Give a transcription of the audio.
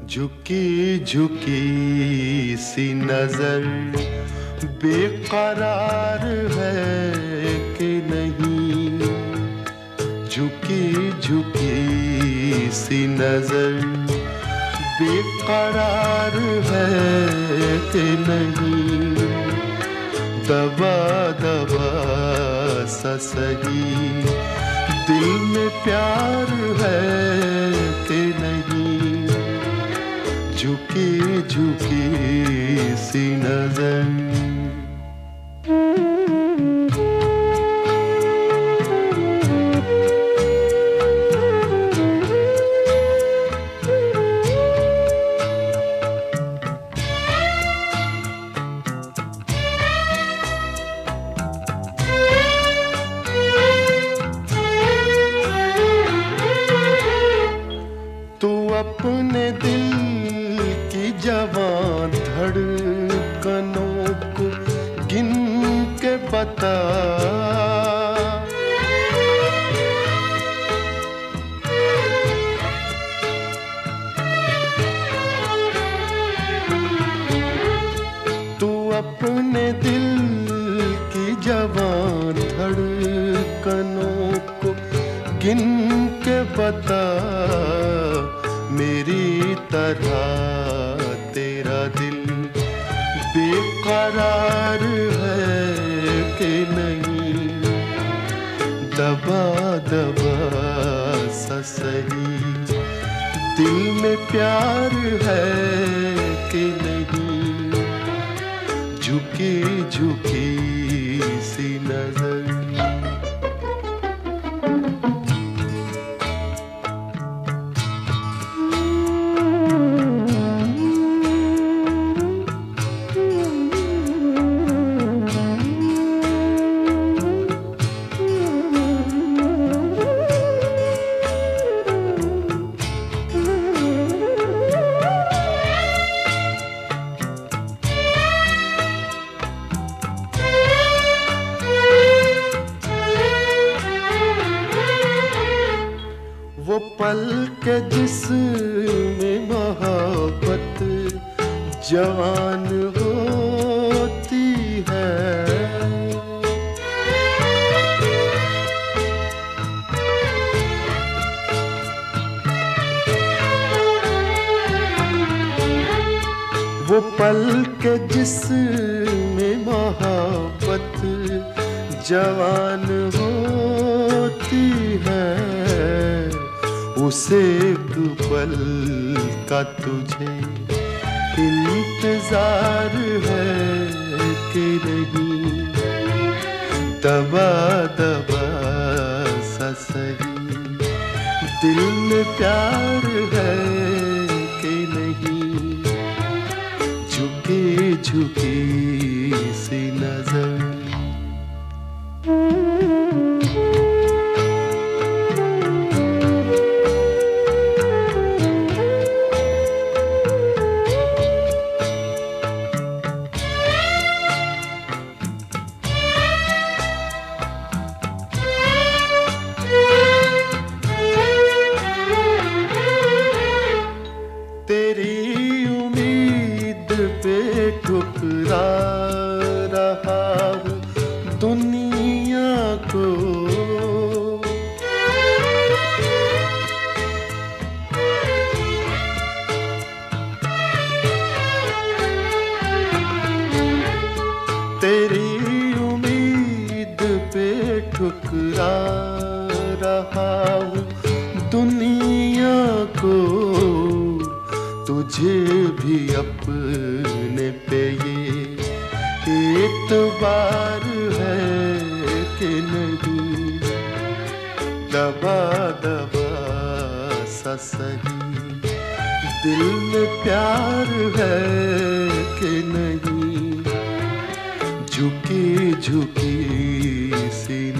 झुकी झुकी सी नजर बेकरार है कि नहीं। झुकी झुकी सी नजर बेकरार है कि नहीं। दबा दबा सा सही दिल में प्यार है कि नहीं। झुकी झुकी सी नजर। तू अपने दिल की जवां धड़कनों को गिन के बता। तू अपने दिल की जवां धड़कनों को गिन के बता। मेरी तरह तेरा दिल बेकरार है कि नहीं। दबा दबा सा सही दिल में प्यार है कि नहीं। झुकी झुकी सी नजर। वो पल के जिसमें मोहब्बत जवान होती है। वो पल के जिसमें मोहब्बत जवान होती है। उसे एक पल का तुझे इंतजार है कि नहीं। दबा दबा सा सही दिल में प्यार है कि नहीं। झुकी झुकी सी नजर। तेरी उम्मीद पे ठुकरा रहा हूँ दुनिया को। तेरी उम्मीद पे ठुकरा रहा हूँ दुनिया को। तुझे भी अपने पे ये एतबार है कि नहीं। दबा दबा सा सही दिल में प्यार है कि नहीं। झुकी झुकी सी